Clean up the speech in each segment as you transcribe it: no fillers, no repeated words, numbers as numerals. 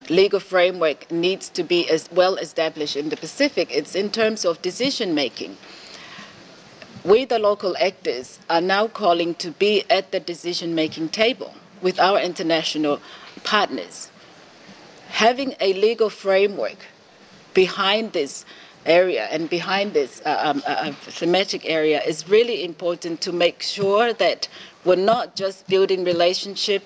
legal framework needs to be as well established in the Pacific. It's in terms of decision making. We, the local actors, are now calling to be at the decision making table with our international partners. Having a legal framework behind this area and behind this thematic area is really important to make sure that we're not just building relationship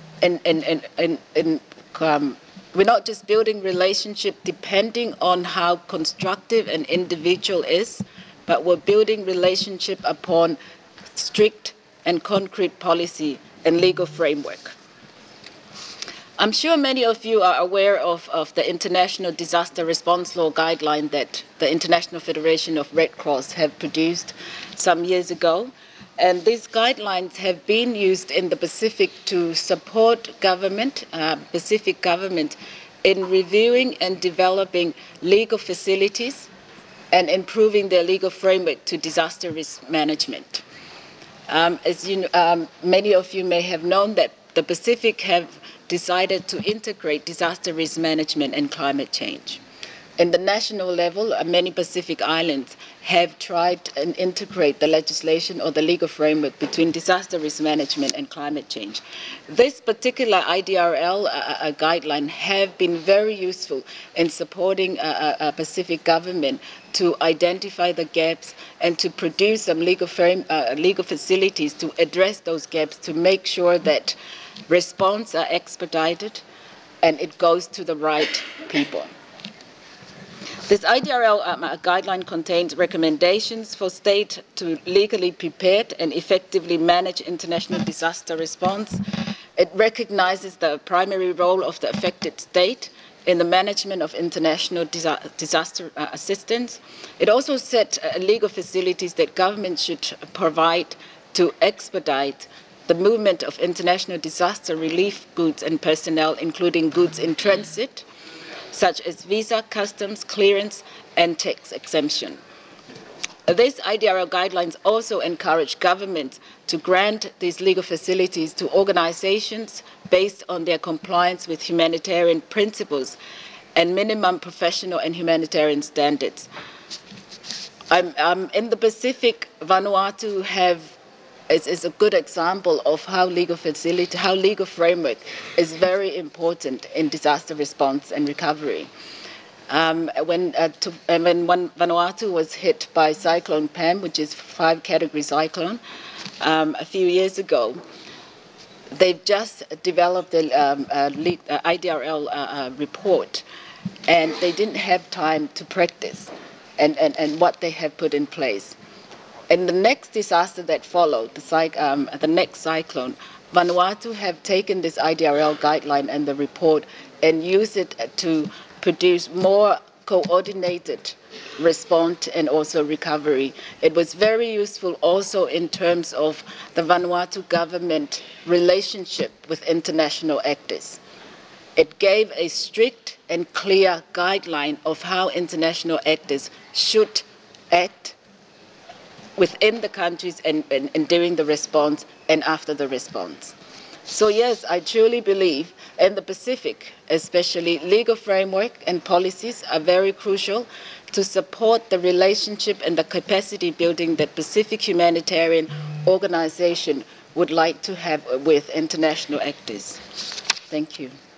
we're not just building relationship depending on how constructive an individual is, but we're building relationship upon strict and concrete policy and legal framework. I'm sure many of you are aware of the International Disaster Response Law guideline that the International Federation of Red Cross have produced some years ago. And these guidelines have been used in the Pacific to support government, Pacific government, in reviewing and developing legal facilities and improving their legal framework to disaster risk management. As many of you may have known that the Pacific have decided to integrate disaster risk management and climate change. In the national level, many Pacific islands have tried and integrate the legislation or the legal framework between disaster risk management and climate change. This particular IDRL guideline have been very useful in supporting Pacific government to identify the gaps and to produce some legal facilities to address those gaps, to make sure that response are expedited and it goes to the right people. This IDRL guideline contains recommendations for states to legally prepared and effectively manage international disaster response. It recognizes the primary role of the affected state in the management of international disaster assistance. It also set legal facilities that governments should provide to expedite the movement of international disaster relief goods and personnel, including goods in transit, such as visa, customs, clearance, and tax exemption. These IDRL guidelines also encourage governments to grant these legal facilities to organizations based on their compliance with humanitarian principles and minimum professional and humanitarian standards. In the Pacific, Vanuatu is a good example of how legal framework is very important in disaster response and recovery. When Vanuatu was hit by Cyclone Pam, which is 5-category cyclone, a few years ago, they've just developed the IDRL report, and they didn't have time to practice and what they have put in place. In the next disaster that followed, the next cyclone, Vanuatu have taken this IDRL guideline and the report and used it to produce more coordinated response and also recovery. It was very useful also in terms of the Vanuatu government relationship with international actors. It gave a strict and clear guideline of how international actors should act within the countries and during the response and after the response. So yes, I truly believe in the Pacific, especially legal framework and policies are very crucial to support the relationship and the capacity building that Pacific Humanitarian Organization would like to have with international actors. Thank you.